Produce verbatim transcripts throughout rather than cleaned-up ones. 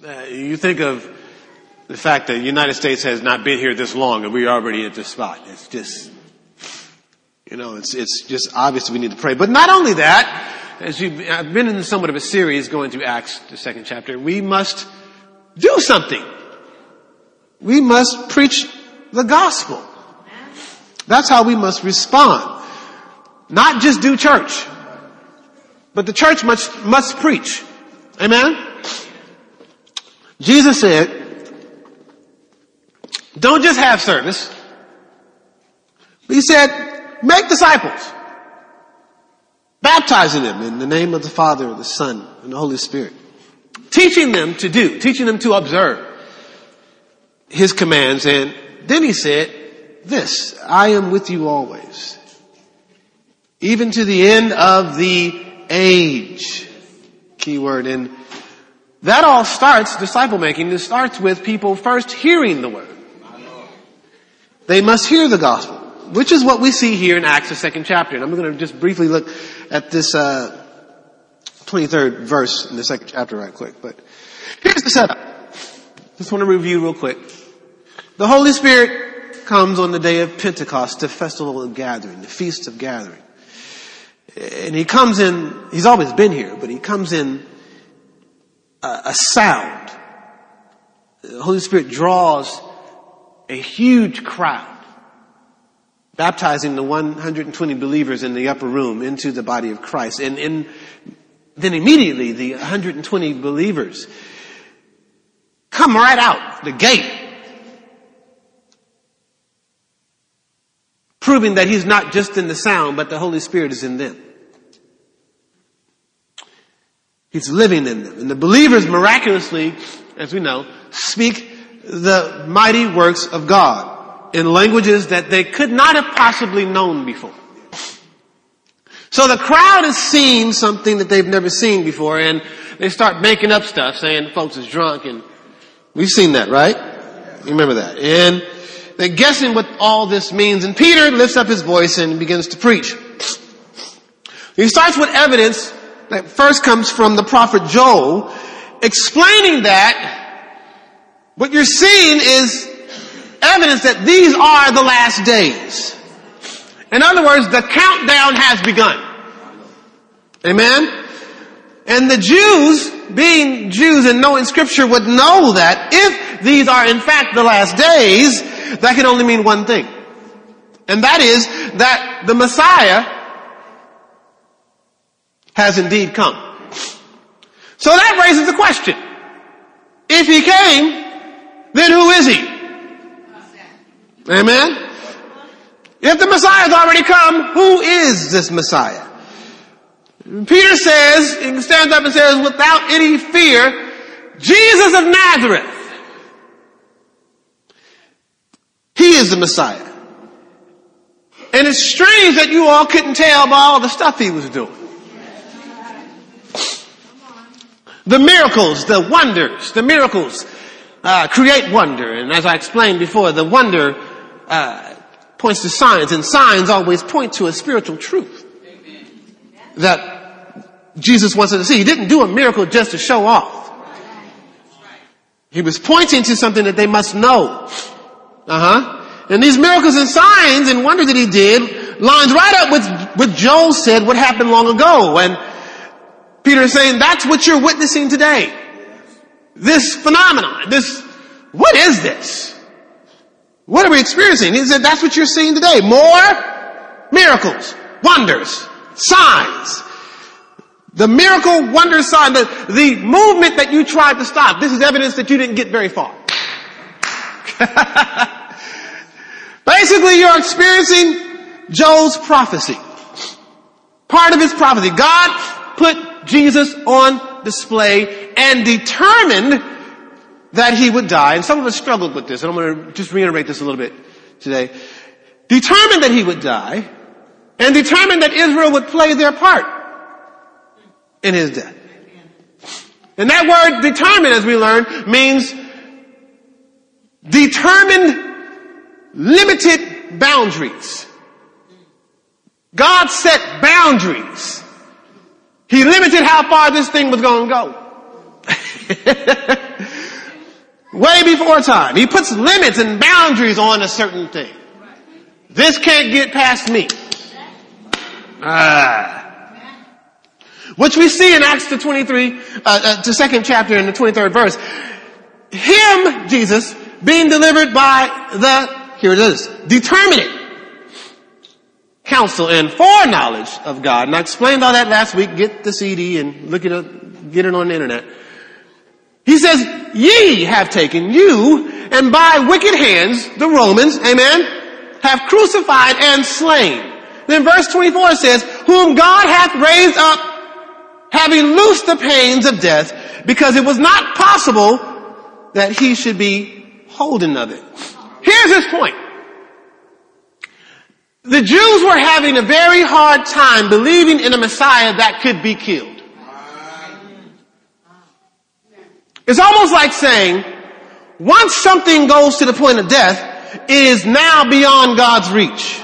Uh, you think of the fact that the United States has not been here this long and we're already at this spot. It's just, you know, it's, it's just obvious we need to pray. But not only that, as you've, I've been in somewhat of a series going through Acts, the second chapter, we must do something. We must preach the gospel. That's how we must respond. Not just do church, but the church must, must preach. Amen? Jesus said, don't just have service. He said, make disciples, baptizing them in the name of the Father, the Son, and the Holy Spirit. Teaching them to do, teaching them to observe His commands. And then He said this, I am with you always, even to the end of the age. Key word. And that all starts, disciple making, it starts with people first hearing the word. They must hear the gospel, which is what we see here in Acts, the second chapter. And I'm going to just briefly look at this uh twenty-third verse in the second chapter right quick. But here's the setup. Just want to review real quick. The Holy Spirit comes on the day of Pentecost, the festival of gathering, the feast of gathering. And He comes in, He's always been here, but He comes in a, a sound. The Holy Spirit draws a huge crowd, baptizing the one hundred twenty believers in the upper room into the body of Christ. And, and then immediately the one hundred twenty believers come right out the gate, proving that He's not just in the sound, but the Holy Spirit is in them. He's living in them. And the believers miraculously, as we know, speak the mighty works of God in languages that they could not have possibly known before. So the crowd is seeing something that they've never seen before, and they start making up stuff, saying folks is drunk, and we've seen that, right? You remember that. And they're guessing what all this means, and Peter lifts up his voice and begins to preach. He starts with evidence that first comes from the prophet Joel, explaining that what you're seeing is evidence that these are the last days. In other words, the countdown has begun. Amen? And the Jews, being Jews and knowing Scripture, would know that if these are in fact the last days, that can only mean one thing. And that is that the Messiah has indeed come. So that raises the question. If He came, then who is He? Amen? If the Messiah has already come, who is this Messiah? Peter says, he stands up and says, without any fear, Jesus of Nazareth. He is the Messiah. And it's strange that you all couldn't tell by all the stuff He was doing. The miracles, the wonders, the miracles uh, create wonder. And as I explained before, the wonder uh, points to signs, and signs always point to a spiritual truth that Jesus wants us to see. He didn't do a miracle just to show off. He was pointing to something that they must know. Uh-huh. And these miracles and signs and wonder that He did lines right up with what Joel said, what happened long ago. And Peter is saying that's what you're witnessing today. This phenomenon, this, what is this? What are we experiencing? He said that's what you're seeing today. More miracles, wonders, signs. The miracle, wonder, sign, the, the movement that you tried to stop. This is evidence that you didn't get very far. Basically, you're experiencing Joel's prophecy. Part of his prophecy. God put Jesus on display and determined that He would die. And some of us struggled with this, and I'm going to just reiterate this a little bit today. Determined that He would die, and determined that Israel would play their part in His death. And that word determined, as we learned, means determined limited boundaries. God set boundaries. He limited how far this thing was going to go. before time. He puts limits and boundaries on a certain thing. This can't get past me. Ah. Which we see in Acts the twenty-three, uh, uh, the second chapter in the twenty-third verse. Him, Jesus, being delivered by the, here it is, determinate counsel and foreknowledge of God. And I explained all that last week. Get the C D and look it up, get it on the internet. He says, ye have taken you, and by wicked hands, the Romans, amen, have crucified and slain. Then verse twenty-four says, whom God hath raised up, having loosed the pains of death, because it was not possible that he should be holden of it. Here's his point. The Jews were having a very hard time believing in a Messiah that could be killed. It's almost like saying, once something goes to the point of death, it is now beyond God's reach.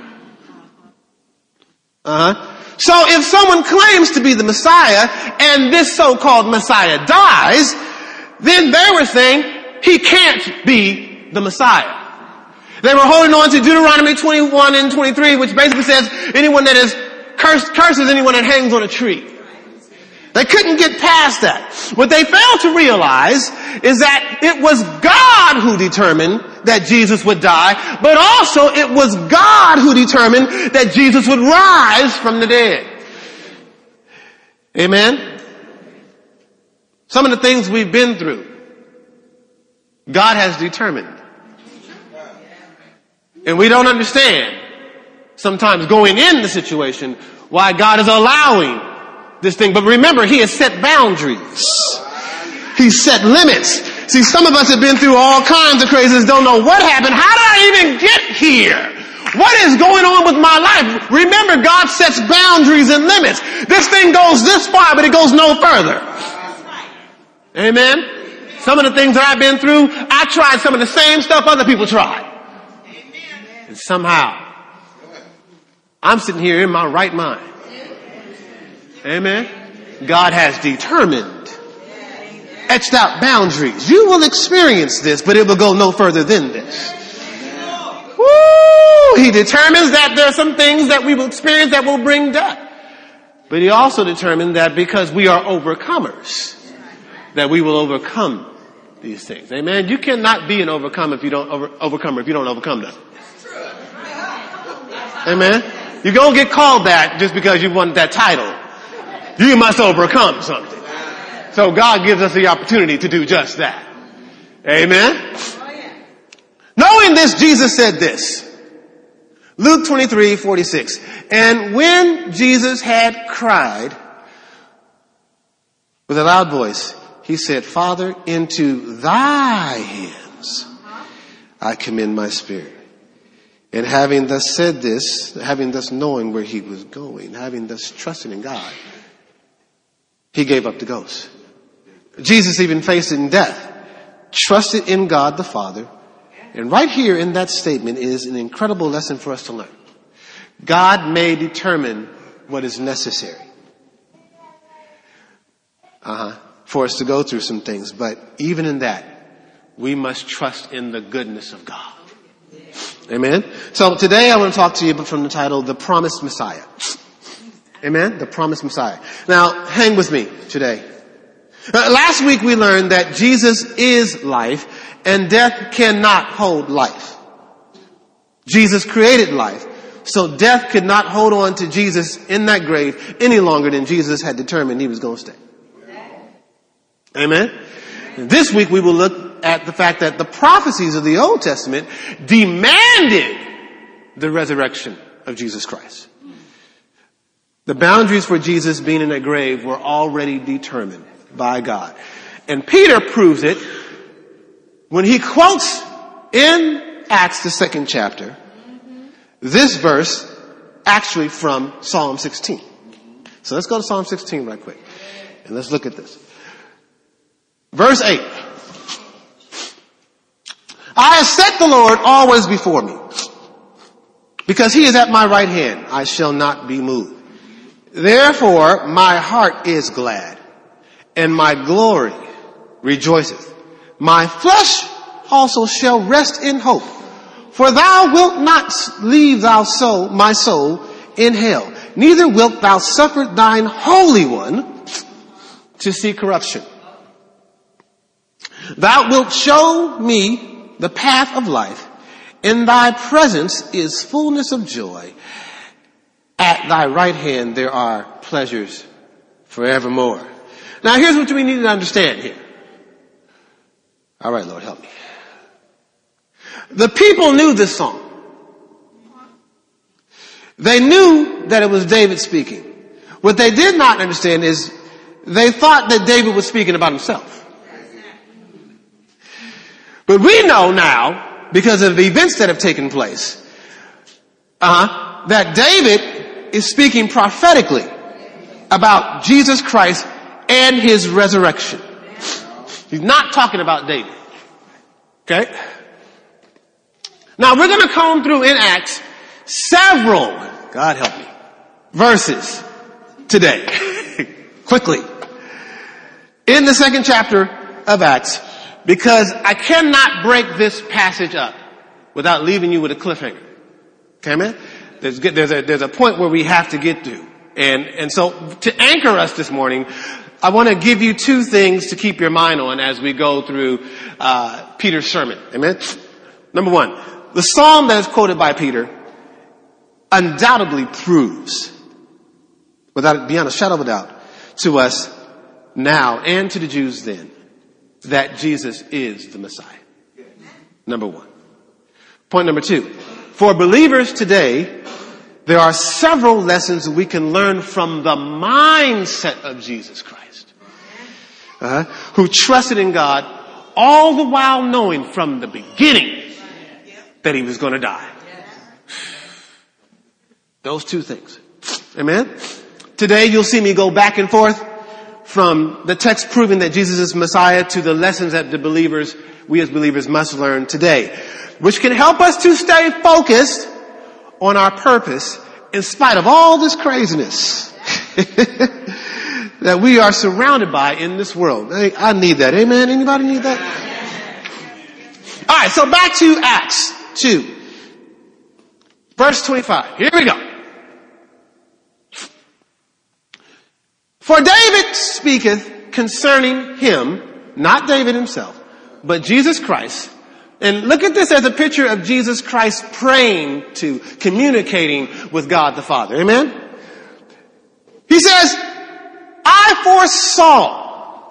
Uh-huh. So if someone claims to be the Messiah and this so-called Messiah dies, then they were saying he can't be the Messiah. They were holding on to Deuteronomy twenty-one and twenty-three, which basically says anyone that is cursed, curses anyone that hangs on a tree. They couldn't get past that. What they failed to realize is that it was God who determined that Jesus would die, but also it was God who determined that Jesus would rise from the dead. Amen? Some of the things we've been through, God has determined. And we don't understand sometimes going in the situation why God is allowing this thing. But remember, he has set boundaries. He set limits. See, some of us have been through all kinds of craziness, don't know what happened. How did I even get here? What is going on with my life? Remember, God sets boundaries and limits. This thing goes this far, but it goes no further. Amen? Some of the things that I've been through, I tried some of the same stuff other people tried. And somehow, I'm sitting here in my right mind. Amen. God has determined, etched out boundaries. You will experience this, but it will go no further than this. Woo! He determines that there are some things that we will experience that will bring death. But he also determined that because we are overcomers, that we will overcome these things. Amen. You cannot be an overcomer if you don't over, overcomer if you don't overcome them. Amen. You're going to get called that just because you want that title. You must overcome something. So God gives us the opportunity to do just that. Amen. Knowing this, Jesus said this. Luke twenty-three forty-six. And when Jesus had cried with a loud voice, he said, Father, into thy hands I commend my spirit. And having thus said this, having thus knowing where he was going, having thus trusted in God, he gave up the ghost. Jesus even facing death, trusted in God the Father. And right here in that statement is an incredible lesson for us to learn. God may determine what is necessary uh-huh, for us to go through some things. But even in that, we must trust in the goodness of God. Amen. So today I want to talk to you from the title, The Promised Messiah. Amen. The Promised Messiah. Now, hang with me today. Uh, last week we learned that Jesus is life and death cannot hold life. Jesus created life. So death could not hold on to Jesus in that grave any longer than Jesus had determined he was going to stay. Amen. And this week we will look at the fact that the prophecies of the Old Testament demanded the resurrection of Jesus Christ. The boundaries for Jesus being in a grave were already determined by God. And Peter proves it when he quotes in Acts, the second chapter, this verse actually from Psalm sixteen. So let's go to Psalm sixteen right quick. And let's look at this. Verse eight. I have set the Lord always before me. Because he is at my right hand, I shall not be moved. Therefore, my heart is glad, and my glory rejoiceth. My flesh also shall rest in hope. For thou wilt not leave thou soul, my soul in hell, neither wilt thou suffer thine Holy One to see corruption. Thou wilt show me the path of life. In thy presence is fullness of joy. At thy right hand there are pleasures forevermore. Now here's what we need to understand here. All right, Lord, help me. The people knew this song. They knew that it was David speaking. What they did not understand is they thought that David was speaking about himself. But we know now, because of the events that have taken place, uh-huh, that David is speaking prophetically about Jesus Christ and his resurrection. He's not talking about David. Okay? Now we're going to comb through in Acts several, God help me, verses today, quickly, in the second chapter of Acts, because I cannot break this passage up without leaving you with a cliffhanger. Okay, man? There's, there's a, there's a point where we have to get to. And, and so to anchor us this morning, I want to give you two things to keep your mind on as we go through, uh, Peter's sermon. Amen? Number one, the psalm that is quoted by Peter undoubtedly proves, without beyond a shadow of a doubt, to us now and to the Jews then, that Jesus is the Messiah. Number one. Point number two. For believers today, there are several lessons we can learn from the mindset of Jesus Christ, uh, who trusted in God all the while knowing from the beginning that he was going to die. Those two things. Amen? Today you'll see me go back and forth from the text proving that Jesus is Messiah to the lessons that the believers, we as believers must learn today, which can help us to stay focused on our purpose in spite of all this craziness that we are surrounded by in this world. Hey, I need that. Amen. Anybody need that? All right. So back to Acts two, verse twenty-five. Here we go. For David speaketh concerning him, not David himself, but Jesus Christ. And look at this as a picture of Jesus Christ praying to, communicating with God the Father. Amen? He says, I foresaw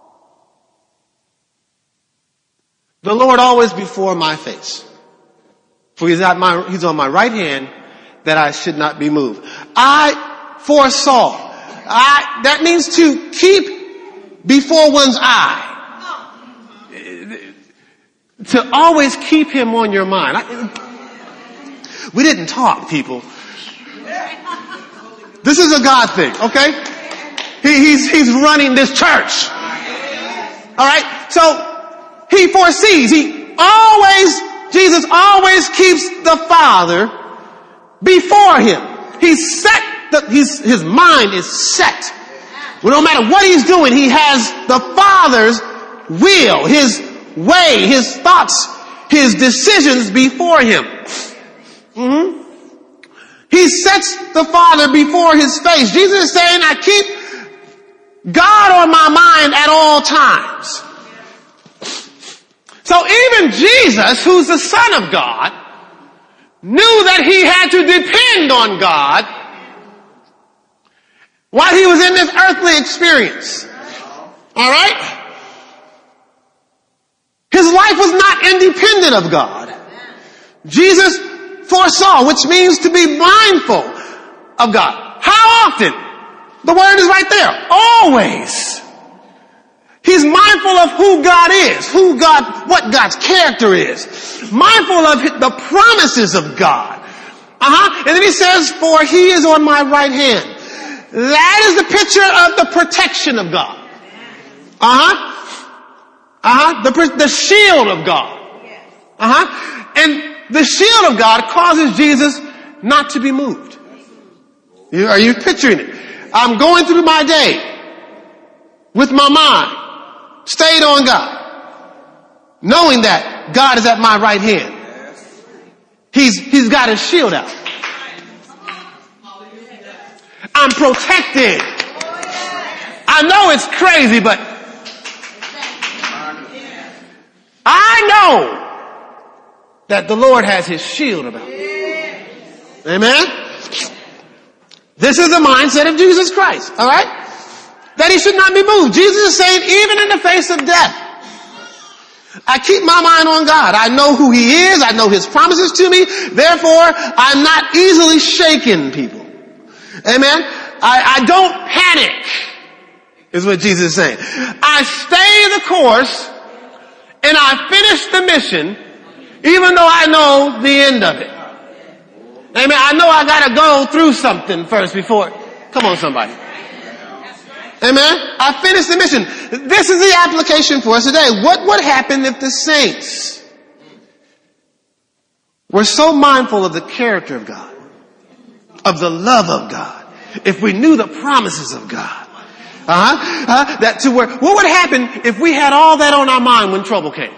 the Lord always before my face. For he's at my, he's on my right hand that I should not be moved. I foresaw. I, that means to keep before one's eye. To always keep him on your mind. I, we didn't talk, people. This is a God thing, okay? He, he's, he's running this church. Alright? So, he foresees. He always, Jesus always keeps the Father before him. He's set, the, he's, his mind is set. Well, no matter what he's doing, he has the Father's will, his way, his thoughts, his decisions before him. Mm-hmm. He sets the Father before his face. Jesus is saying, I keep God on my mind at all times. So even Jesus, who's the Son of God, knew that he had to depend on God while he was in this earthly experience. All right? His life was not independent of God. Jesus foresaw, which means to be mindful of God. How often? The word is right there. Always. He's mindful of who God is, who God, what God's character is. Mindful of the promises of God. Uh-huh. And then he says, for he is on my right hand. That is the picture of the protection of God. Uh-huh. Uh-huh. The, the shield of God. Uh-huh. And the shield of God causes Jesus not to be moved. You, are you picturing it? I'm going through my day with my mind stayed on God. knowing that God is at my right hand. He's, he's got his shield out. I'm protected. I know it's crazy, but I know that the Lord has his shield about me. Amen? This is the mindset of Jesus Christ, all right? That he should not be moved. Jesus is saying, even in the face of death, I keep my mind on God. I know who he is. I know his promises to me. Therefore, I'm not easily shaken, people. Amen? I, I don't panic, is what Jesus is saying. I stay the course, and I finish the mission, even though I know the end of it. Amen? I know I gotta go through something first before. Come on, somebody. Amen? I finished the mission. This is the application for us today. What would happen if the saints were so mindful of the character of God, of the love of God, if we knew the promises of God, uh-huh, uh, that to where, what would happen if we had all that on our mind when trouble came?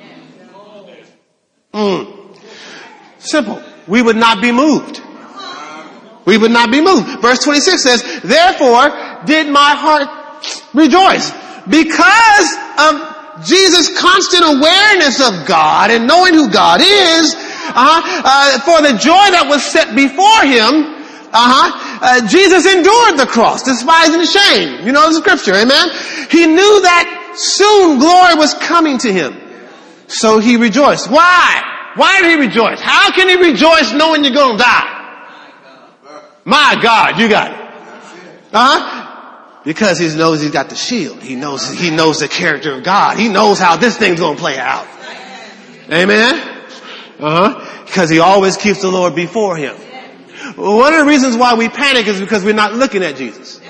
Mm. Simple. We would not be moved. We would not be moved. Verse twenty-six says, therefore did my heart rejoice. Because of Jesus' constant awareness of God and knowing who God is, uh-huh, uh, for the joy that was set before him, uh-huh, uh, Jesus endured the cross, despising the shame. You know the scripture, amen? He knew that soon glory was coming to him. So he rejoiced. Why? Why did he rejoice? How can he rejoice knowing you're going to die? My God, you got it. Uh-huh. Because he knows he's got the shield. He knows, he knows the character of God. He knows how this thing's going to play out. Amen? Uh-huh. Because he always keeps the Lord before him. One of the reasons why we panic is because we're not looking at Jesus.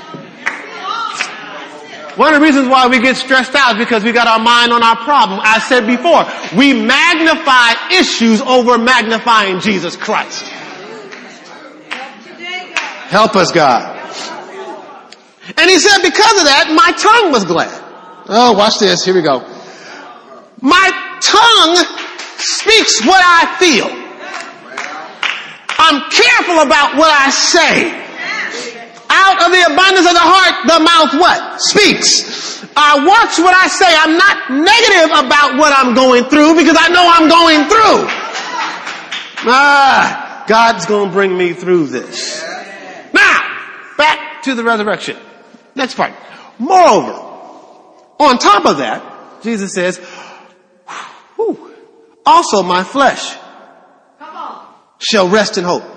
One of the reasons why we get stressed out is because we got our mind on our problem. I said before, we magnify issues over magnifying Jesus Christ. Help us, God. And he said, because of that, my tongue was glad. Oh, watch this. Here we go. My tongue speaks what I feel. I'm careful about what I say. Out of the abundance of the heart, the mouth what? Speaks. I watch what I say. I'm not negative about what I'm going through because I know I'm going through. Ah, God's going to bring me through this. Now, back to the resurrection. Next part. Moreover, on top of that, Jesus says, whew, also my flesh shall rest in hope.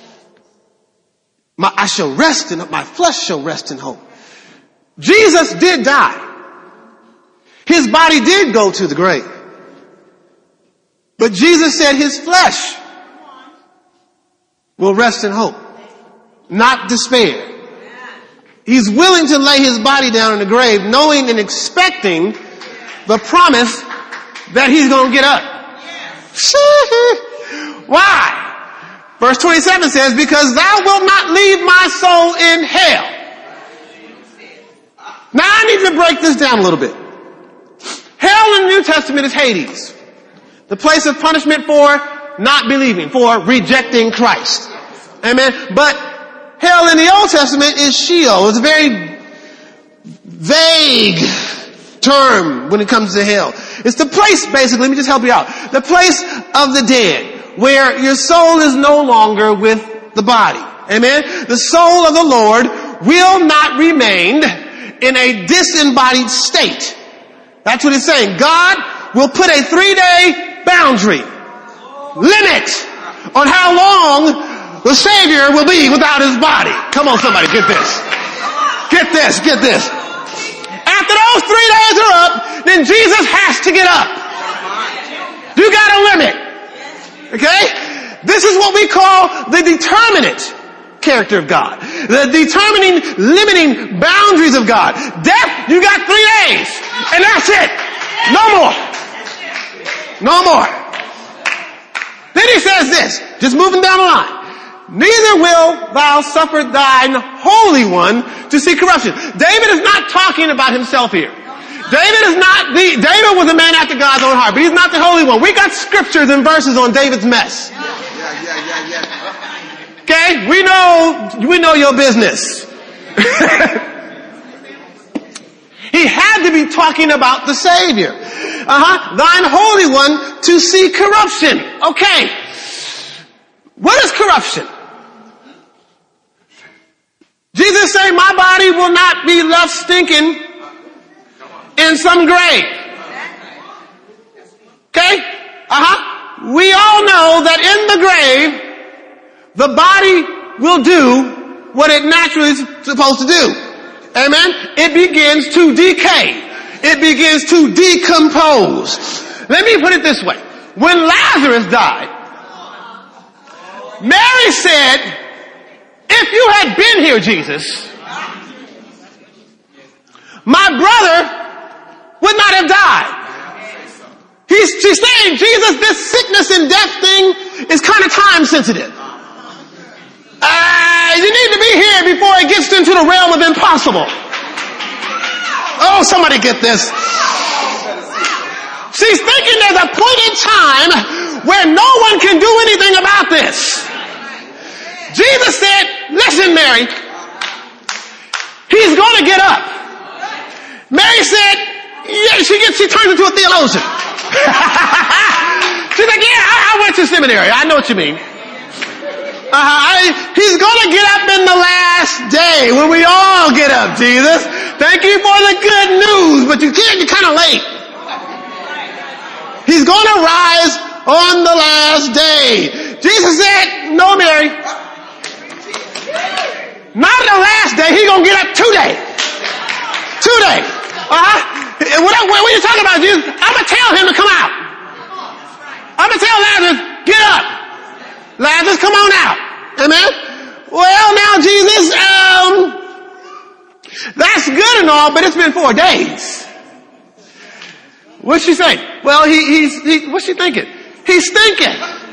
My, I shall rest in, my flesh shall rest in hope. Jesus did die. His body did go to the grave. But Jesus said his flesh will rest in hope, not despair. He's willing to lay his body down in the grave, knowing and expecting the promise that he's going to get up. Why? Verse twenty-seven says, because thou wilt not leave my soul in hell. Now I need to break this down a little bit. Hell in the New Testament is Hades. The place of punishment for not believing, for rejecting Christ. Amen. But hell in the Old Testament is Sheol. It's a very vague term when it comes to hell. It's the place, basically, let me just help you out. The place of the dead, where your soul is no longer with the body. Amen? The soul of the Lord will not remain in a disembodied state. That's what he's saying. God will put a three-day boundary, limit, on how long the Savior will be without his body. Come on, somebody, get this. Get this, get this. After those three days are up, then Jesus has to get up. You got a limit. Okay? This is what we call the determinate character of God. The determining, limiting boundaries of God. Death, you got three days. And that's it. No more. No more. Then he says this, just moving down the line. Neither will thou suffer thine Holy One to see corruption. David is not talking about himself here. David is not the, David was a man after God's own heart, but he's not the Holy One. We got scriptures and verses on David's mess. Yeah, yeah, yeah, yeah. Okay? We know, we know your business. He had to be talking about the Savior. Uh-huh. Thine Holy One to see corruption. Okay. What is corruption? Jesus said, my body will not be left stinking in some grave. Okay? Uh-huh. We all know that in the grave, the body will do what it naturally is supposed to do. Amen? It begins to decay. It begins to decompose. Let me put it this way. When Lazarus died, Mary said, if you had been here, Jesus, my brother would not have died. He's, she's saying, Jesus, this sickness and death thing is kind of time sensitive. Uh, you need to be here before it gets into the realm of impossible. Oh, somebody get this. She's thinking there's a point in time where no one can do anything about this. Jesus said, listen, Mary, he's going to get up. Mary said, yeah, she gets, she turns into a theologian. She's like, yeah, I, I went to seminary. I know what you mean. Uh, I, he's going to get up in the last day when we all get up, Jesus. Thank you for the good news, but you can't, you're kind of late. He's going to rise on the last day. Jesus said, no, Mary. Not the last day. He's going to get up today. Today. Uh-huh. What, what, what are you talking about, Jesus? I'm going to tell him to come out. I'm going to tell Lazarus, get up. Lazarus, come on out. Amen? Well, now, Jesus, um, that's good and all, but it's been four days. What's she say? Well, he, he's, he, what's she thinking? He's thinking.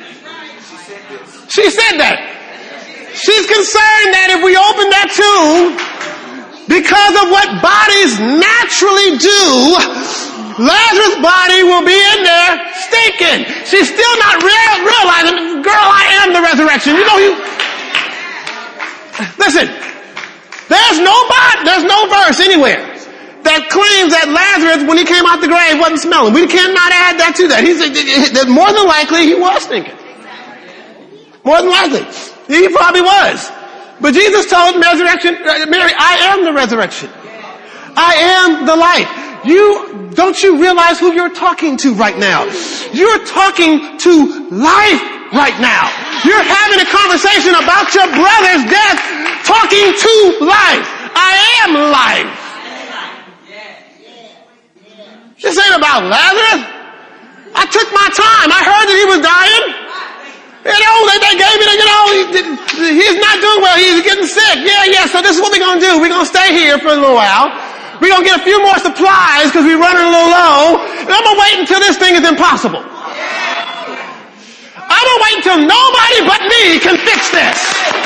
She said that. She's concerned that if we open that tomb, because of what bodies naturally do, Lazarus' body will be in there stinking. She's still not real, realizing, girl, I am the resurrection. You know, you, listen, there's no body, there's no verse anywhere that claims that Lazarus, when he came out the grave, wasn't smelling. We cannot add that to that. He's, that more than likely, he was stinking. More than likely. He probably was. But Jesus told resurrection, Mary, I am the resurrection. I am the life. You, don't you realize who you're talking to right now? You're talking to life right now. You're having a conversation about your brother's death, talking to life. I am life. This ain't about Lazarus. I took my time. I heard that he was dying. You know, they, they gave me, the, you know, he, he's not doing well. He's getting sick. Yeah, yeah. So this is what we're going to do. We're going to stay here for a little while. We're going to get a few more supplies because we're running a little low. And I'm going to wait until this thing is impossible. I'm going to wait until nobody but me can fix this.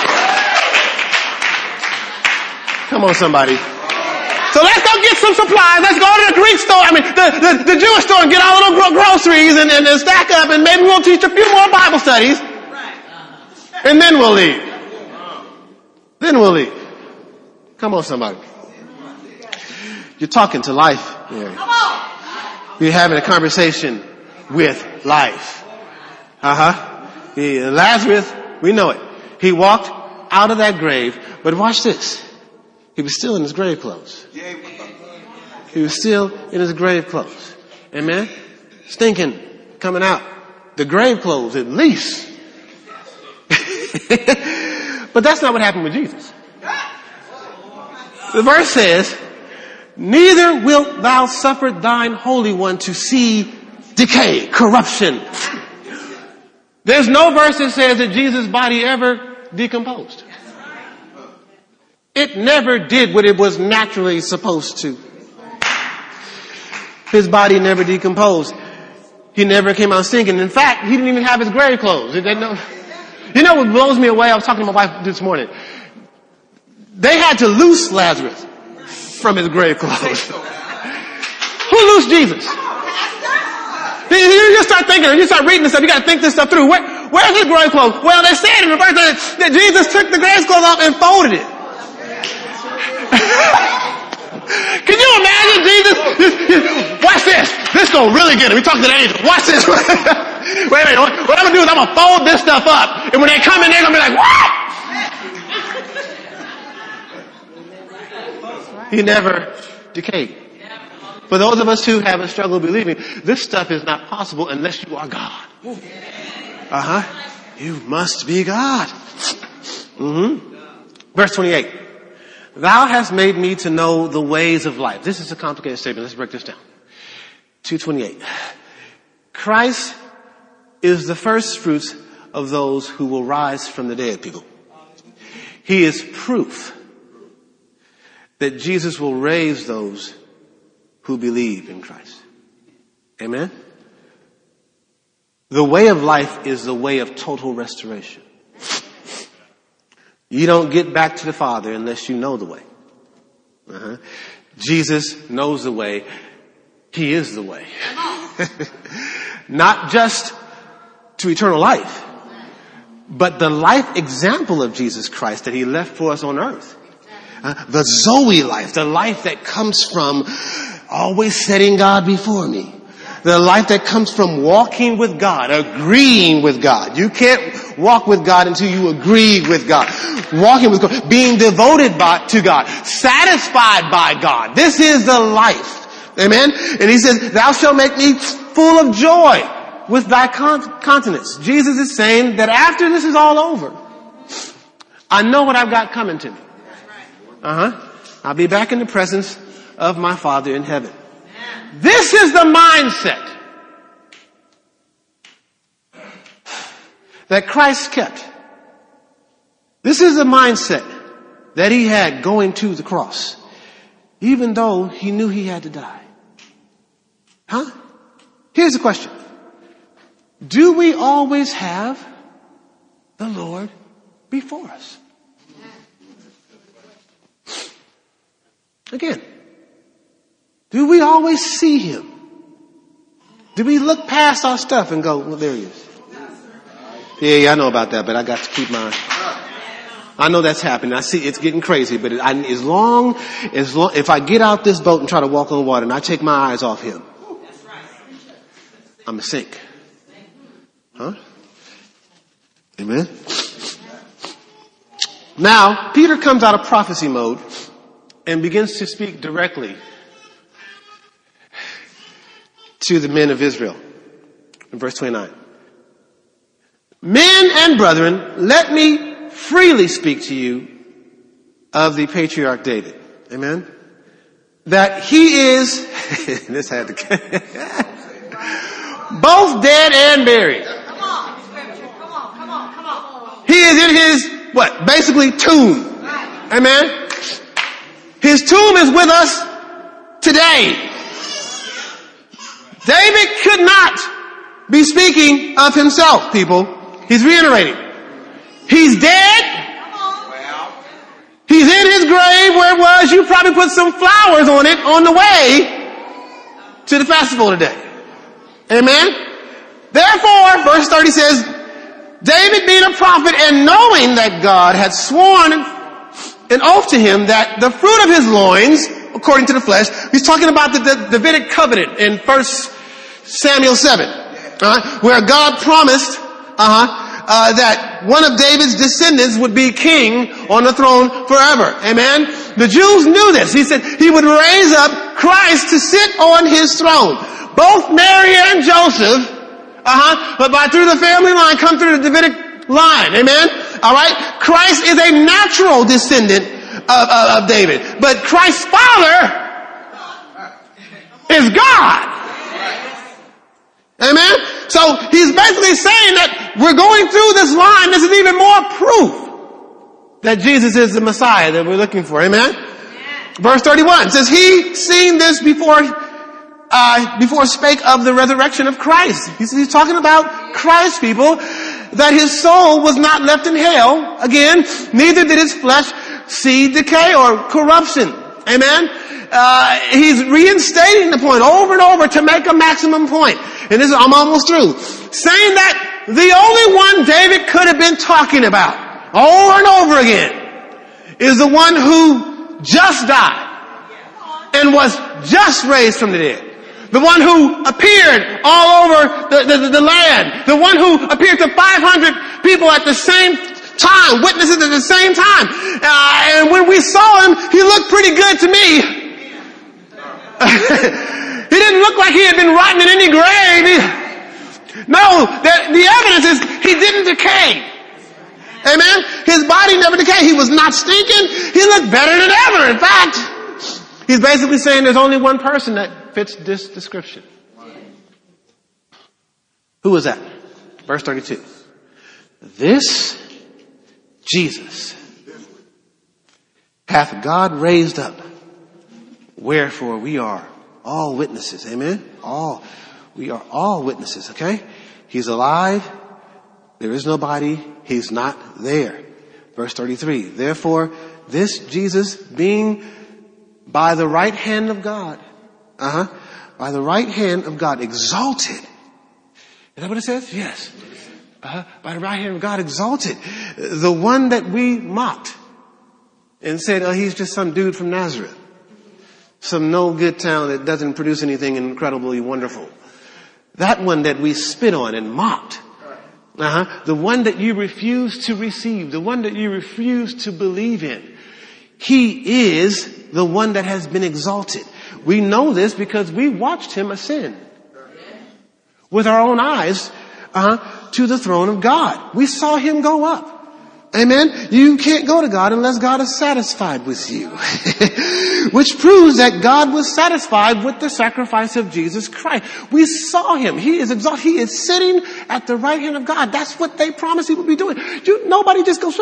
Come on, somebody. So let's go get some supplies. Let's go to the Greek store, I mean, the, the, the Jewish store and get our little gro- groceries and, and, and stack up, and maybe we'll teach a few more Bible studies. And then we'll leave. Then we'll leave. Come on, somebody. You're talking to life, Mary. You're having a conversation with life. Uh-huh. He, Lazarus, we know it. He walked out of that grave, but watch this. He was still in his grave clothes. He was still in his grave clothes. Amen? Stinking, coming out. The grave clothes, at least. But that's not what happened with Jesus. The verse says, neither wilt thou suffer thine Holy One to see decay, corruption. There's no verse that says that Jesus' body ever decomposed. It never did what it was naturally supposed to. His body never decomposed. He never came out stinking. In fact, he didn't even have his grave clothes. You know what blows me away? I was talking to my wife this morning. They had to loose Lazarus from his grave clothes. Who loosed Jesus? You just start thinking, you start reading this stuff, you gotta think this stuff through. Where, where's his grave clothes? Well, they said in the verse that Jesus took the grave clothes off and folded it. Can you imagine Jesus? Watch this. This is gonna really get him. We talking to the angels. Watch this. Wait a minute. What I'm gonna do is I'm gonna fold this stuff up. And when they come in, they're gonna be like, what? He never decayed. For those of us who have a struggle believing, this stuff is not possible unless you are God. Uh-huh. You must be God. Mm-hmm. Verse twenty-eight. Thou hast made me to know the ways of life. This is a complicated statement. Let's break this down. two twenty-eight. Christ is the first fruits of those who will rise from the dead, people. He is proof that Jesus will raise those who believe in Christ. Amen? The way of life is the way of total restoration. You don't get back to the Father unless you know the way. Uh-huh. Jesus knows the way. He is the way. Not just to eternal life, but the life example of Jesus Christ that he left for us on earth. Uh, the Zoe life, the life that comes from always setting God before me. The life that comes from walking with God, agreeing with God. You can't walk with God until you agree with God. Walking with God, being devoted by, to God, satisfied by God. This is the life. Amen? And he says, thou shalt make me full of joy with thy con- countenance. Jesus is saying that after this is all over, I know what I've got coming to me. Uh-huh. I'll be back in the presence of my Father in heaven. This is the mindset that Christ kept. This is the mindset that he had going to the cross, even though he knew he had to die. Huh? Here's the question. Do we always have the Lord before us? Again, do we always see him? Do we look past our stuff and go, well, there he is? Yeah, yeah, I know about that, but I got to keep my... I know that's happening. I see it's getting crazy, but I, as long, as long, if I get out this boat and try to walk on water and I take my eyes off him, I'm a sink. Huh? Amen? Now, Peter comes out of prophecy mode and begins to speak directly to the men of Israel. In verse twenty-nine. Men and brethren, let me freely speak to you of the patriarch David. Amen? That he is, this had to, both dead and buried. Come on, scripture. Come on, come on, come on. He is in his, what, basically tomb. Right. Amen? His tomb is with us today. David could not be speaking of himself, people. He's reiterating. He's dead. He's in his grave where it was. You probably put some flowers on it on the way to the festival today. Amen? Therefore, verse thirty says, David being a prophet and knowing that God had sworn an oath to him that the fruit of his loins, according to the flesh, he's talking about the, the Davidic covenant in First Samuel seven, uh, where God promised uh-huh, uh, that one of David's descendants would be king on the throne forever. Amen? The Jews knew this. He said he would raise up Christ to sit on his throne. Both Mary and Joseph, uh-huh, but by through the family line, come through the Davidic line. Amen? All right? Christ is a natural descendant of, of, of David. But Christ's father is God. Amen? So he's basically saying that we're going through this line. This is even more proof that Jesus is the Messiah that we're looking for. Amen? Amen. Verse thirty-one says, he seen this before, uh, before spake of the resurrection of Christ. He's, he's talking about Christ, people, that his soul was not left in hell. Again, neither did his flesh see decay or corruption. Amen? uh, he's reinstating the point over and over to make a maximum point. And this is, I'm almost through. Saying that the only one David could have been talking about over and over again is the one who just died and was just raised from the dead. The one who appeared all over the, the, the land. The one who appeared to five hundred people at the same time, witnesses at the same time. Uh, and when we saw him, he looked pretty good to me. He didn't look like he had been rotten in any grave. He, no, that the evidence is he didn't decay. Amen? His body never decayed. He was not stinking. He looked better than ever. In fact, he's basically saying there's only one person that fits this description. Who is that? Verse thirty-two. This Jesus hath God raised up, wherefore we are all witnesses. Amen? All. We are all witnesses, okay? He's alive. There is no body. He's not there. Verse thirty-three. Therefore, this Jesus being by the right hand of God, uh-huh, by the right hand of God, exalted. Is that what it says? Yes. Uh-huh. By the right hand of God, exalted. The one that we mocked and said, oh, he's just some dude from Nazareth. Some no good town that doesn't produce anything incredibly wonderful. That one that we spit on and mocked. Uh-huh. The one that you refuse to receive. The one that you refuse to believe in. He is the one that has been exalted. We know this because we watched him ascend with our own eyes uh, to the throne of God. We saw him go up. Amen. You can't go to God unless God is satisfied with you. Which proves that God was satisfied with the sacrifice of Jesus Christ. We saw him. He is exalted. He is sitting at the right hand of God. That's what they promised he would be doing. You, nobody just goes.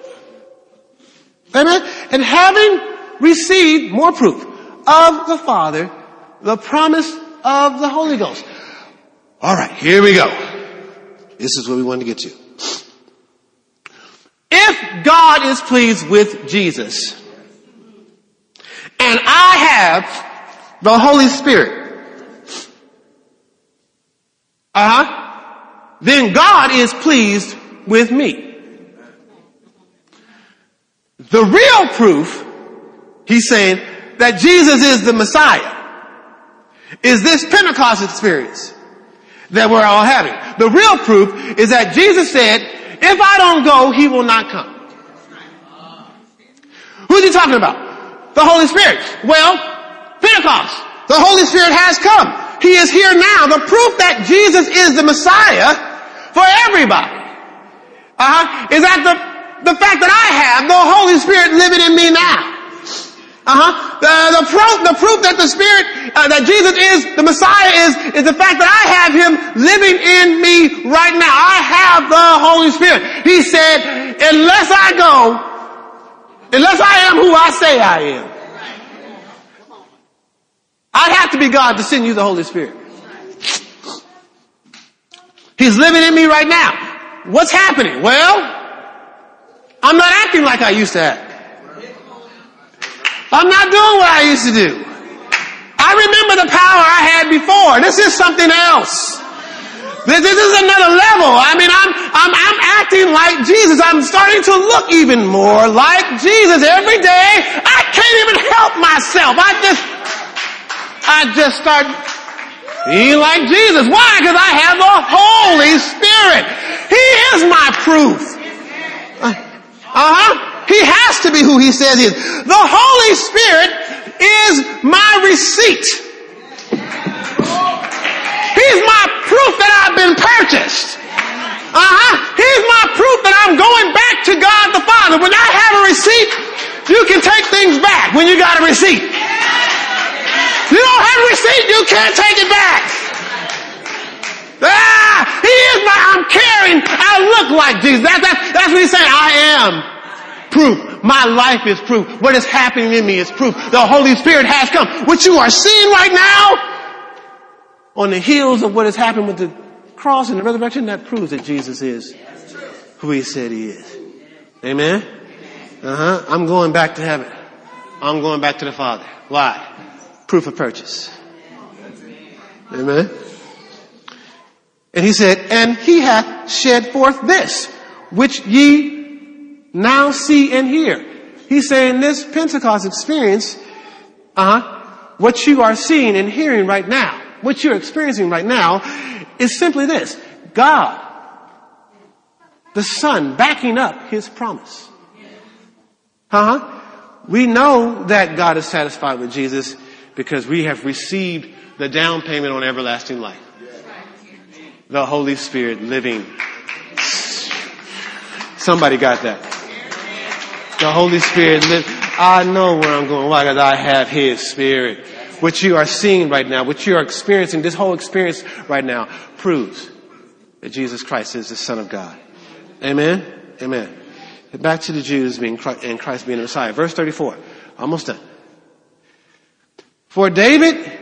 Amen. And having received more proof of the Father, the promise of the Holy Ghost. All right, here we go. This is what we want to get to. If God is pleased with Jesus, and I have the Holy Spirit, uh-huh, then God is pleased with me. The real proof, he's saying, that Jesus is the Messiah, is this Pentecost experience that we're all having. The real proof is that Jesus said, if I don't go, he will not come. Who's he talking about? The Holy Spirit. Well, Pentecost. The Holy Spirit has come. He is here now. The proof that Jesus is the Messiah for everybody uh-huh, is that the, the fact that I have the Holy Spirit living in me now. Uh-huh. The, the proof, the proof that the Spirit, uh, that Jesus is the Messiah is, is the fact that I have him living in me right now. I have the Holy Spirit. He said, unless I go, unless I am who I say I am, I'd have to be God to send you the Holy Spirit. He's living in me right now. What's happening? Well, I'm not acting like I used to act. I'm not doing what I used to do. I remember the power I had before. This is something else. This, this is another level. I mean, I'm, I'm, I'm acting like Jesus. I'm starting to look even more like Jesus every day. I can't even help myself. I just, I just start being like Jesus. Why? Because I have the Holy Spirit. He is my proof. Uh, uh-huh. He has to be who he says he is. The Holy Spirit is my receipt. He's my proof that I've been purchased. Uh-huh. He's my proof that I'm going back to God the Father. When I have a receipt, you can take things back when you got a receipt. You don't have a receipt, you can't take it back. Ah, he is my, I'm carrying, I look like Jesus. That, that, that's what he's saying. I am proof. My life is proof. What is happening in me is proof. The Holy Spirit has come. What you are seeing right now, on the heels of what has happened with the cross and the resurrection, that proves that Jesus is who he said he is. Amen? Uh-huh. I'm going back to heaven. I'm going back to the Father. Why? Proof of purchase. Amen. And he said, and he hath shed forth this, which ye now see and hear. He's saying this Pentecost experience, uh-huh, what you are seeing and hearing right now, what you're experiencing right now, is simply this. God, the Son, backing up his promise. Uh-huh. We know that God is satisfied with Jesus because we have received the down payment on everlasting life. The Holy Spirit living. Somebody got that. The Holy Spirit live. I know where I'm going. Why? Because I have his Spirit. What you are seeing right now, what you are experiencing, this whole experience right now proves that Jesus Christ is the Son of God. Amen? Amen. Back to the Jews being Christ, and Christ being the Messiah. Verse thirty-four. Almost done. For David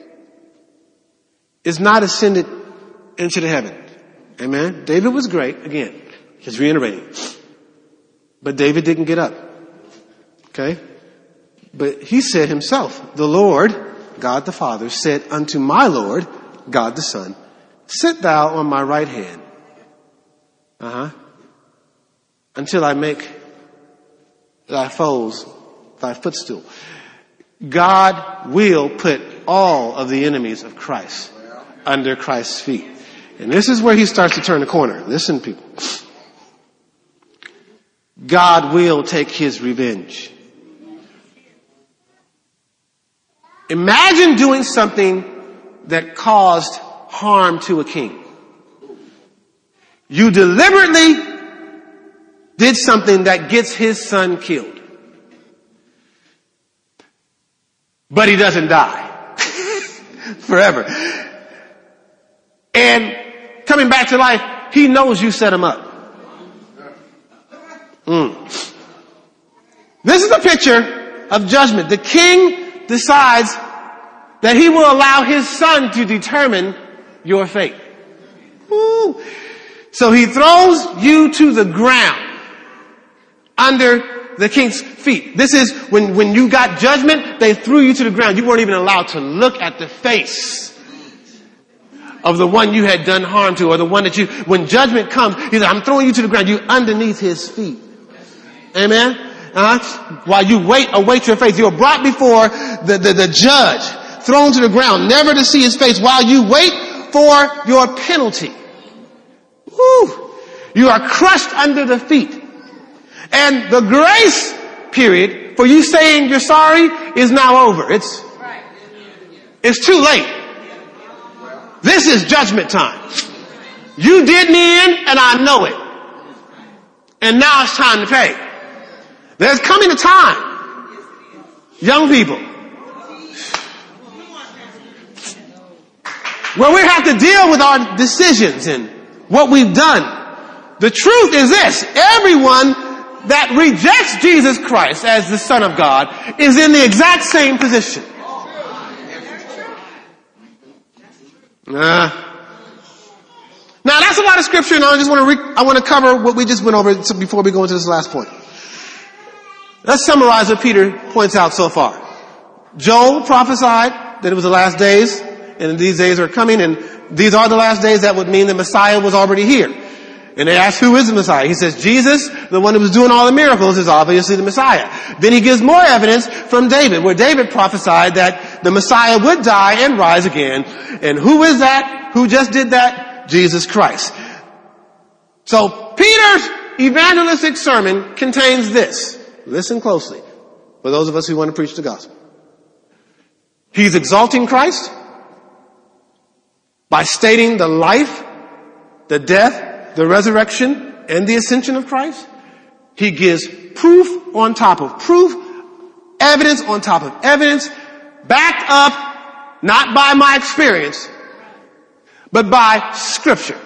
is not ascended into the heaven. Amen. David was great. Again, he's reiterating. But David didn't get up. Okay. But he said himself, the Lord, God the Father, said unto my Lord, God the Son, sit thou on my right hand. Uh-huh. Until I make thy foes thy footstool. God will put all of the enemies of Christ under Christ's feet. And this is where he starts to turn the corner. Listen, people. God will take his revenge. Imagine doing something that caused harm to a king. You deliberately did something that gets his son killed. But he doesn't die. Forever. And coming back to life, he knows you set him up. Mm. This is a picture of judgment. The king decides that he will allow his son to determine your fate. Ooh. So he throws you to the ground under the king's feet. This is when, when you got judgment, they threw you to the ground. You weren't even allowed to look at the face of the one you had done harm to, or the one that you, when judgment comes, he said, I'm throwing you to the ground. You're underneath his feet. Amen? Uh-huh. While you wait, await your face. You're brought before the, the, the judge, thrown to the ground, never to see his face, while you wait for your penalty. Woo. You are crushed under the feet. And the grace period for you saying you're sorry is now over. It's, it's too late. This is judgment time. You did me in and I know it. And now it's time to pay. There's coming a time, young people, where we have to deal with our decisions and what we've done. The truth is this: everyone that rejects Jesus Christ as the Son of God is in the exact same position. Nah. Now that's a lot of scripture, and I just want to re- I want to cover what we just went over before we go into this last point. Let's summarize what Peter points out so far. Joel prophesied that it was the last days, and these days are coming, and these are the last days. That would mean the Messiah was already here. And they ask, who is the Messiah? He says, Jesus, the one who was doing all the miracles, is obviously the Messiah. Then he gives more evidence from David, where David prophesied that the Messiah would die and rise again. And who is that? Who just did that? Jesus Christ. So Peter's evangelistic sermon contains this. Listen closely, for those of us who want to preach the gospel. He's exalting Christ by stating the life, the death, the resurrection, and the ascension of Christ. He gives proof on top of proof, evidence on top of evidence, backed up not by my experience, but by Scripture.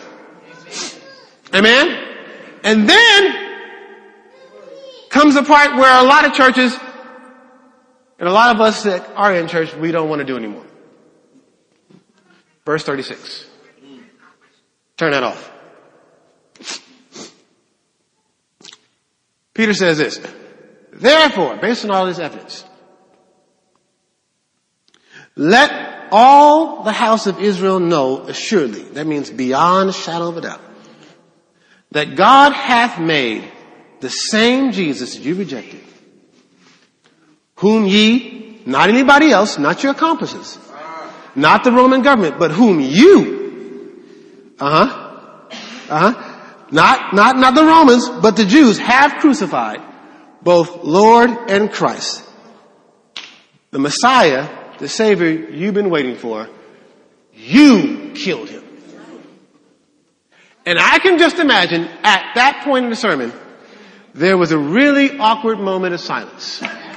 Amen? And then comes the part where a lot of churches, and a lot of us that are in church, we don't want to do anymore. Verse thirty-six. Turn that off. Peter says this: therefore, based on all this evidence, Let all the house of Israel know assuredly, that means beyond a shadow of a doubt, that God hath made the same Jesus that you rejected, whom ye, not anybody else, not your accomplices, not the Roman government, but whom you, uh-huh, uh-huh, not, not, not the Romans, but the Jews have crucified, both Lord and Christ. The Messiah, the Savior you've been waiting for, you killed him. And I can just imagine at that point in the sermon, there was a really awkward moment of silence.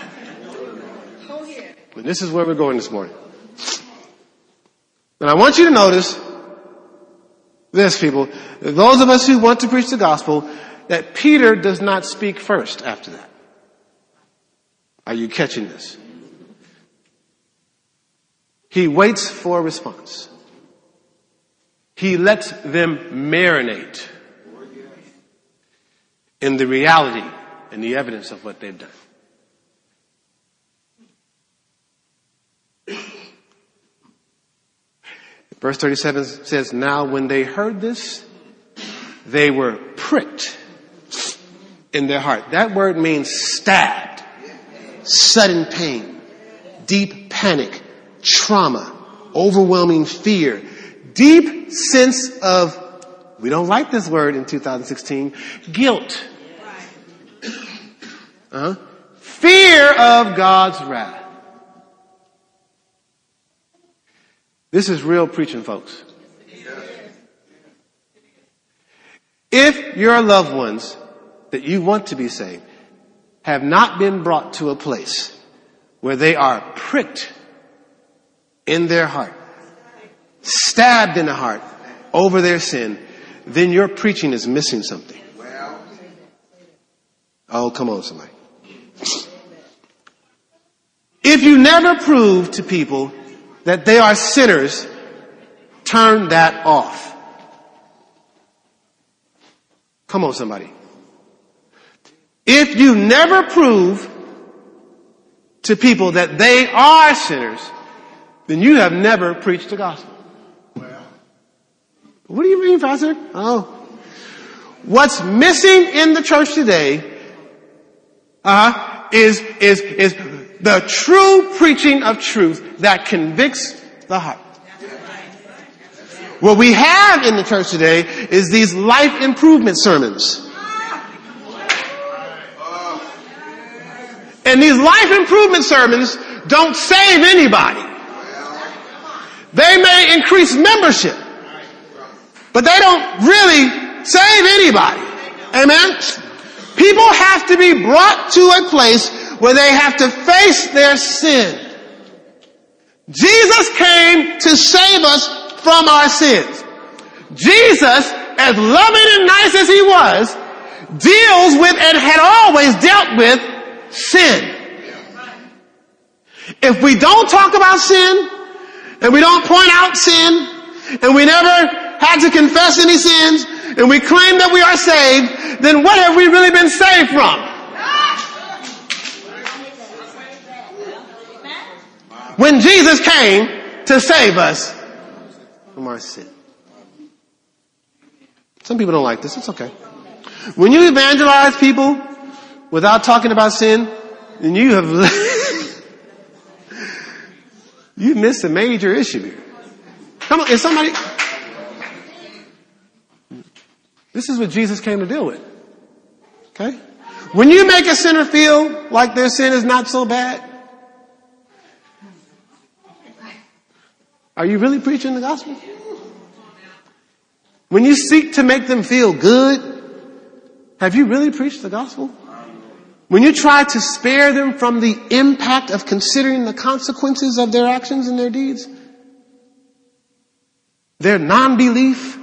And this is where we're going this morning. And I want you to notice this, people. Those of us who want to preach the gospel, that Peter does not speak first after that. Are you catching this? He waits for a response. He lets them marinate in the reality and the evidence of what they've done. Verse thirty-seven says, now when they heard this, they were pricked in their heart. That word means stabbed, sudden pain, deep panic, trauma, overwhelming fear, deep sense of, we don't like this word in two thousand sixteen, guilt. Uh-huh. Fear of God's wrath. This is real preaching, folks. If your loved ones that you want to be saved have not been brought to a place where they are pricked in their heart, stabbed in the heart over their sin, then your preaching is missing something. Oh, come on, somebody. If you never prove to people that they are sinners, turn that off. Come on, somebody. If you never prove to people that they are sinners, then you have never preached the gospel. What do you mean, Pastor? Oh. What's missing in the church today uh, is, is, is the true preaching of truth that convicts the heart. What we have in the church today is these life improvement sermons. And these life improvement sermons don't save anybody. They may increase membership, but they don't really save anybody. Amen? People have to be brought to a place where they have to face their sin. Jesus came to save us from our sins. Jesus, as loving and nice as he was, deals with and had always dealt with sin. If we don't talk about sin, and we don't point out sin, and we never had to confess any sins, and we claim that we are saved, then what have we really been saved from? When Jesus came to save us from our sin. Some people don't like this. It's okay. When you evangelize people without talking about sin, then you have you missed a major issue here. Come on, is somebody... This is what Jesus came to deal with. Okay? When you make a sinner feel like their sin is not so bad, are you really preaching the gospel? When you seek to make them feel good, have you really preached the gospel? When you try to spare them from the impact of considering the consequences of their actions and their deeds, their non-belief,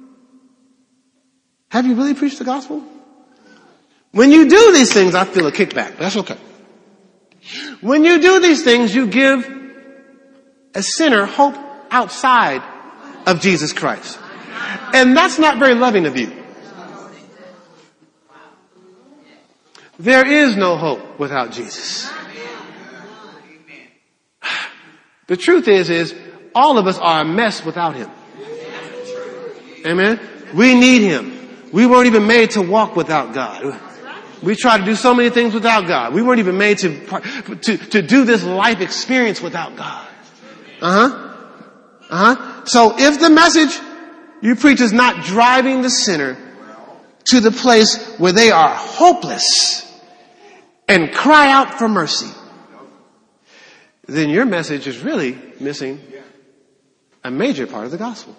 have you really preached the gospel? When you do these things, I feel a kickback. That's okay. When you do these things, you give a sinner hope outside of Jesus Christ. And that's not very loving of you. There is no hope without Jesus. The truth is, is all of us are a mess without him. Amen. We need him. We weren't even made to walk without God. We try to do so many things without God. We weren't even made to, to, to do this life experience without God. Uh-huh. Uh-huh. So if the message you preach is not driving the sinner to the place where they are hopeless and cry out for mercy, then your message is really missing a major part of the gospel.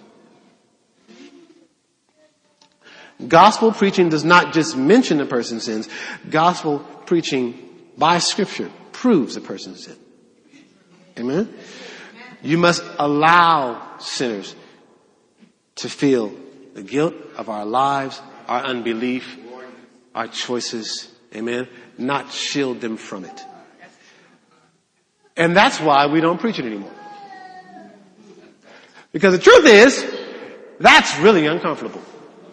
Gospel preaching does not just mention a person's sins. Gospel preaching by Scripture proves a person's sin. Amen? You must allow sinners to feel the guilt of our lives, our unbelief, our choices. Amen? Not shield them from it. And that's why we don't preach it anymore. Because the truth is, that's really uncomfortable.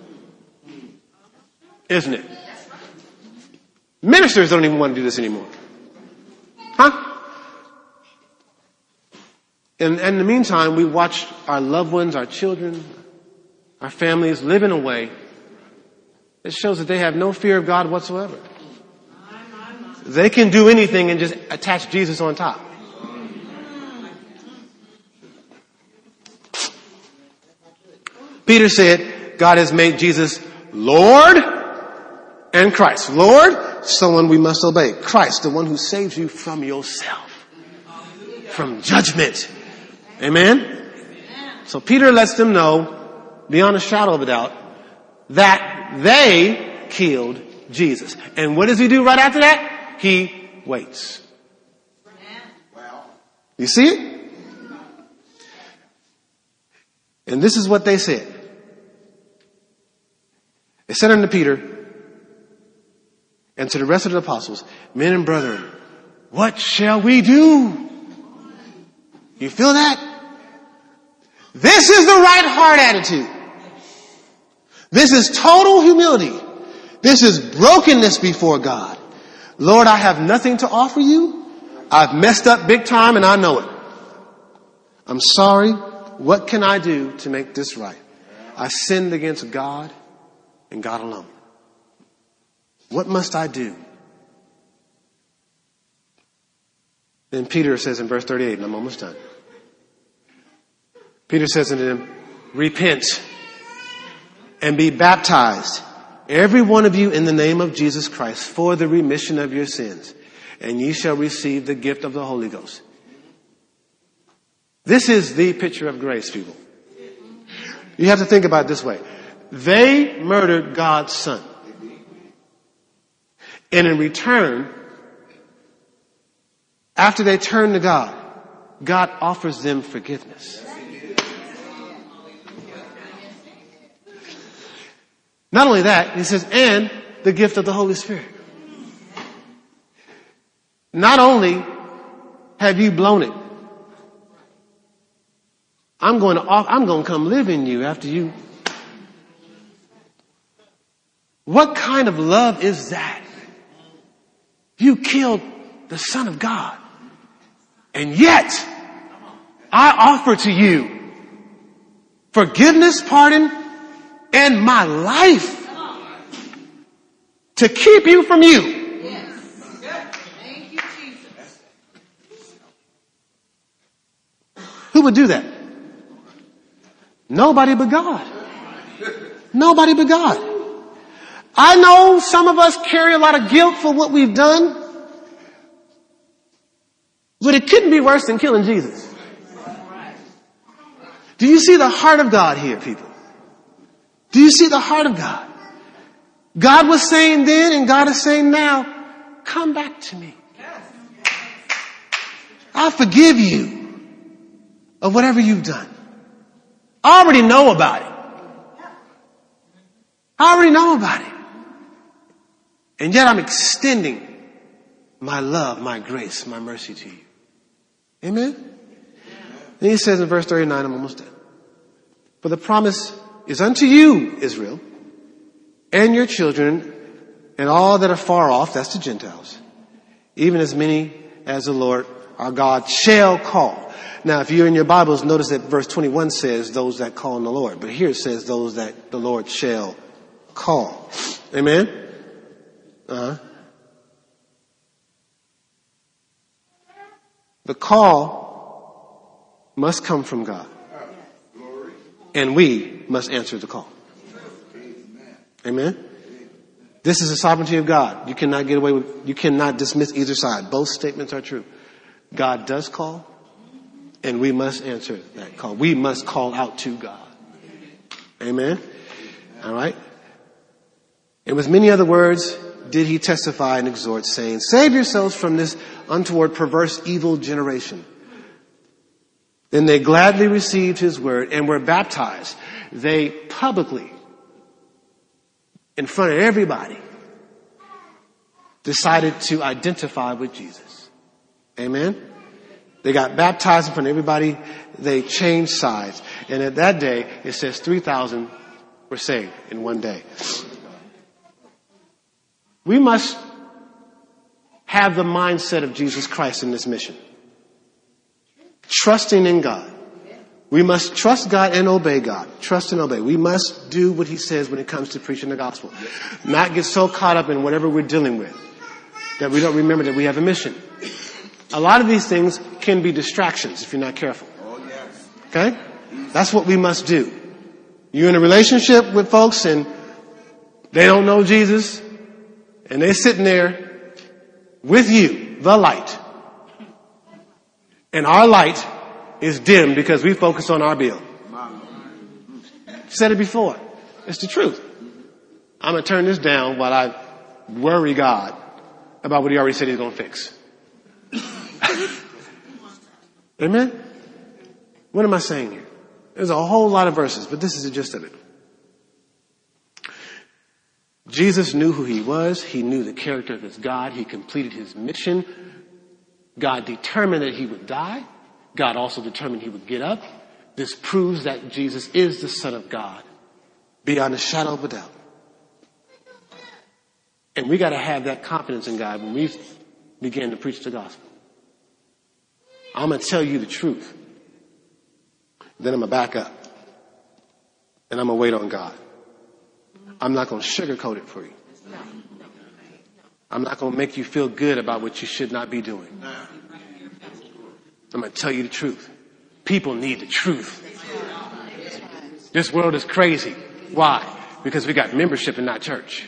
Isn't it? Ministers don't even want to do this anymore. Huh? And, and in the meantime, we watch our loved ones, our children, our families live in a way that shows that they have no fear of God whatsoever. They can do anything and just attach Jesus on top. Peter said, God has made Jesus Lord and Christ. Lord, someone we must obey. Christ, the one who saves you from yourself, from judgment. Amen? So Peter lets them know, beyond a shadow of a doubt, that they killed Jesus. And what does he do right after that? He waits. You see it? And this is what they said. They said unto Peter and to the rest of the apostles, men and brethren, what shall we do? You feel that? This is the right heart attitude. This is total humility. This is brokenness before God. Lord, I have nothing to offer you. I've messed up big time and I know it. I'm sorry. What can I do to make this right? I sinned against God and God alone. What must I do? Then Peter says in verse thirty-eight, and I'm almost done. Peter says unto them, repent and be baptized, every one of you in the name of Jesus Christ, for the remission of your sins, and ye shall receive the gift of the Holy Ghost. This is the picture of grace, people. You have to think about it this way. They murdered God's son. And in return, after they turn to God, God offers them forgiveness. Not only that, he says, and the gift of the Holy Spirit. Not only have you blown it, I'm going to, I'm going to come live in you after you. What kind of love is that? You killed the Son of God. And yet, I offer to you forgiveness, pardon, and my life to keep you from you. Yes. Thank you, Jesus. Who would do that? Nobody but God. Nobody but God. I know some of us carry a lot of guilt for what we've done, but it couldn't be worse than killing Jesus. Do you see the heart of God here, people? Do you see the heart of God? God was saying then and God is saying now, come back to me. I'll forgive you of whatever you've done. I already know about it. I already know about it. And yet I'm extending my love, my grace, my mercy to you. Amen? Then he says in verse thirty-nine, I'm almost done. For the promise is unto you, Israel, and your children, and all that are far off, that's the Gentiles, even as many as the Lord Our God shall call. Now, if you're in your Bibles, notice that verse twenty-one says those that call on the Lord. But here it says those that the Lord shall call. Amen? Uh-huh. The call must come from God. And we must answer the call. Amen? This is the sovereignty of God. You cannot get away with, you cannot dismiss either side. Both statements are true. God does call, and we must answer that call. We must call out to God. Amen? All right? And with many other words did he testify and exhort, saying, save yourselves from this untoward, perverse, evil generation. Then they gladly received his word and were baptized. They publicly, in front of everybody, decided to identify with Jesus. Amen? They got baptized in front of everybody. They changed sides. And at that day, it says three thousand were saved in one day. We must have the mindset of Jesus Christ in this mission. Trusting in God. We must trust God and obey God. Trust and obey. We must do what he says when it comes to preaching the gospel. Not get so caught up in whatever we're dealing with that we don't remember that we have a mission. A lot of these things can be distractions if you're not careful. Okay? That's what we must do. You're in a relationship with folks and they don't know Jesus and they're sitting there with you, the light. And our light is dim because we focus on our bill. Said it before. It's the truth. I'm going to turn this down while I worry God about what he already said he's going to fix. Amen? What am I saying here? There's a whole lot of verses, but this is the gist of it. Jesus knew who he was. He knew the character of his God. He completed his mission. God determined that he would die. God also determined he would get up. This proves that Jesus is the Son of God beyond a shadow of a doubt. And we got to have that confidence in God when we begin to preach the gospel. I'm going to tell you the truth. Then I'm going to back up. And I'm going to wait on God. I'm not going to sugarcoat it for you. I'm not going to make you feel good about what you should not be doing. I'm going to tell you the truth. People need the truth. This world is crazy. Why? Because we got membership and not church.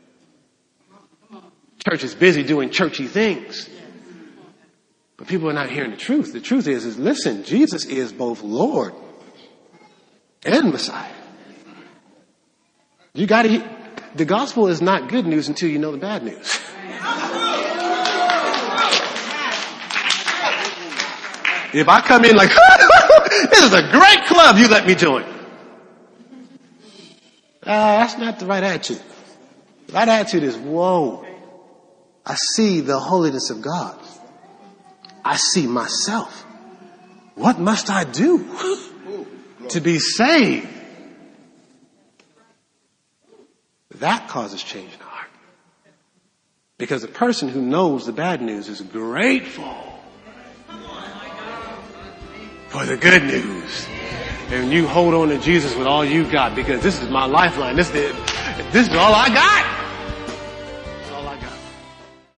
Church is busy doing churchy things. But people are not hearing the truth. The truth is, is listen, Jesus is both Lord and Messiah. You got to, the gospel is not good news until you know the bad news. If I come in like, this is a great club you let me join. Uh, that's not the right attitude. The right attitude is, whoa, I see the holiness of God. I see myself. What must I do to be saved? That causes change in the heart. Because a person who knows the bad news is grateful for the good news. And you hold on to Jesus with all you got because this is my lifeline. This is, this is all I got.